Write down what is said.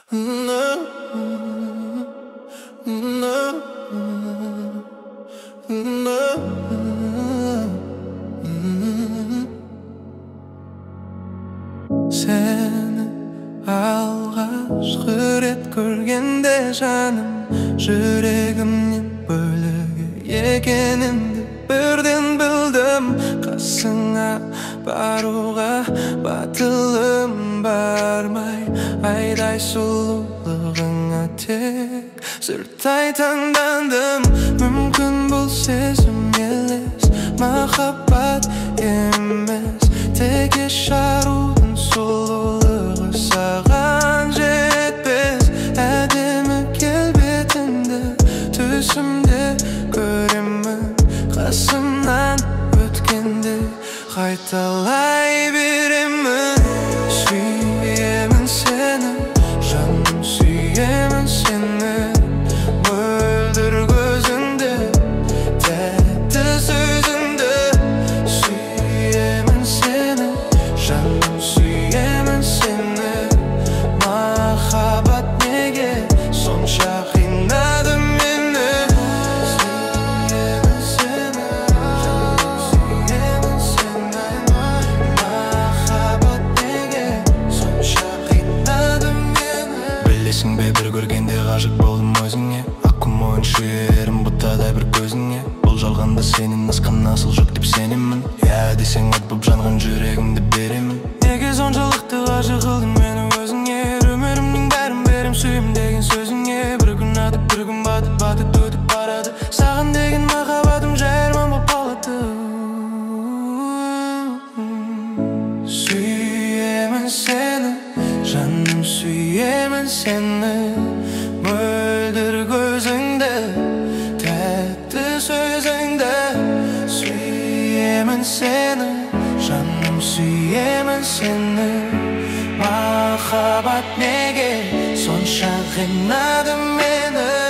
Seni alғашқы рет көргенде жаным жүрегімнен бөлігі екеніңді бірден білдім. Қасыңа баруға батылым бармай, айдай сұлулығыңа тек сырттай таңдандым. Мүмкін бұл сезім елес, махаббат емес, теке шарудың сұлулығы саған жетпес. Әдемі келбетіңді түсімде көремін, қасымнан өткенде қайталай беремін. Сүйемін сені, жаным сүйемін сені, мөлдір көзіңді, тәтті сөзіңді. Сүйемін сені, жаным сүйемін сені, махаббат неге сонша қинады мені? Сүйемін сені, жаным сүйемін сені, махаббат неге сонша қинады мені? Білесің бе, бір көргенде ғашық болдым өзіңе, аққу мойын шүйерім бұттадай бір көзіңе. Бұл жалғанда сенен асқан асыл жоқ деп сенемін. Я десең от боп жанған жүрегімді беремін. Неге соншалықты ғашық қылдың мені өзіңе? Өмірімнің бәрін берем сүйем деген сөзіңе. Бір күн атып бір күн батып өтіп барады, саған деген махаббатым жайырман боп қалады. Сүйемін сені, жаным сүйемін сені, мөлдір көзіңді, тәтті сөзіңді. Сүйемін сені, жаным сүйемін сені, махаббат неге сонша қинады мені?